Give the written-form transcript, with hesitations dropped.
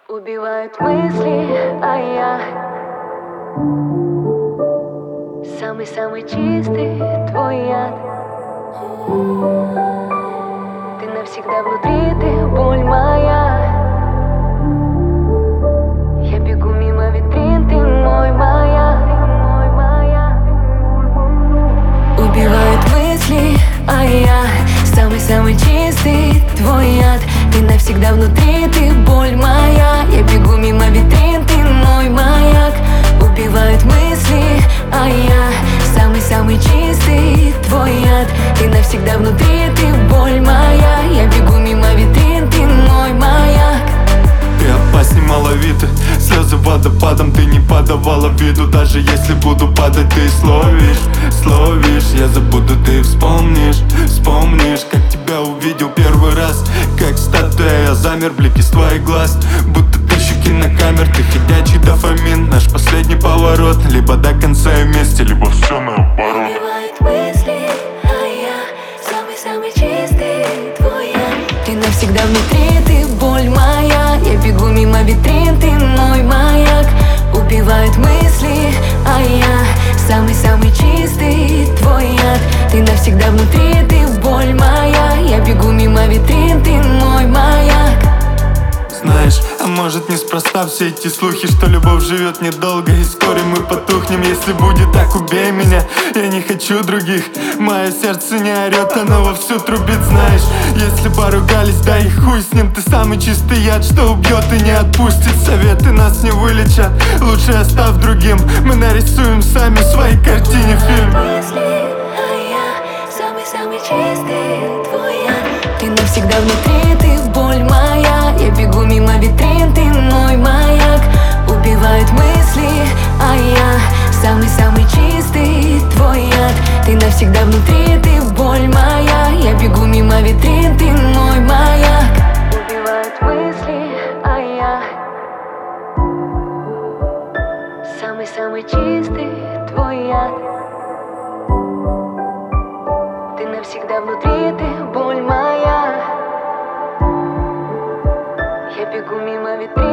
Убивают мысли, а я самый-самый чистый твой яд. Ты навсегда внутри, ты боль моя. Я бегу мимо витрин, ты мой маяк. Убивают мысли, а я самый-самый чистый твой яд. Ты навсегда внутри, ты боль моя. Я бегу мимо витрин, ты мой маяк. Убивают мысли, а я самый-самый чистый твой яд. Ты навсегда внутри, ты боль моя. Я бегу мимо витрин, ты мой маяк. Ты опасней малавиты, слезы водопадом ты не подавала виду. Даже если буду падать, ты словишь. Я забуду, ты вспомнишь, как тебя увидел первый раз. Как статуя я замер, блик из твоих глаз. Будто тысячи кинокамер, ты ходячий дофамин. Наш последний поворот, либо до конца и вместе, либо все наоборот. Убивают мысли, а я самый-самый чистый твой яд. Ты навсегда внутри, ты боль моя. Я бегу мимо витрин, ты мой маяк. Убивают мысли, а я самый-самый чистый твой яд. Ты навсегда внутри, ты боль моя. Я бегу мимо витрин, ты мой маяк. Знаешь, а может неспроста все эти слухи, что любовь живет недолго и вскоре мы потухнем. Если будет так, убей меня, я не хочу других. Мое сердце не орет, оно вовсю трубит, знаешь. Если поругались, да и хуй с ним. Ты самый чистый яд, что убьет и не отпустит. Советы нас не вылечат, лучше оставь другим. Мы нарисуем сами в своей картине фильм. Самый чистый твой яд. Ты навсегда внутри, ты боль моя. Я бегу мимо витрин, ты мой маяк. Убивают мысли, а я самый-самый чистый твой яд. Ты навсегда внутри, ты боль моя. Я бегу мимо витрин, ты мой маяк. Убивают мысли, а я самый-самый чистый твой яд. Ты навсегда внутри, ты боль моя. Я бегу мимо витрин.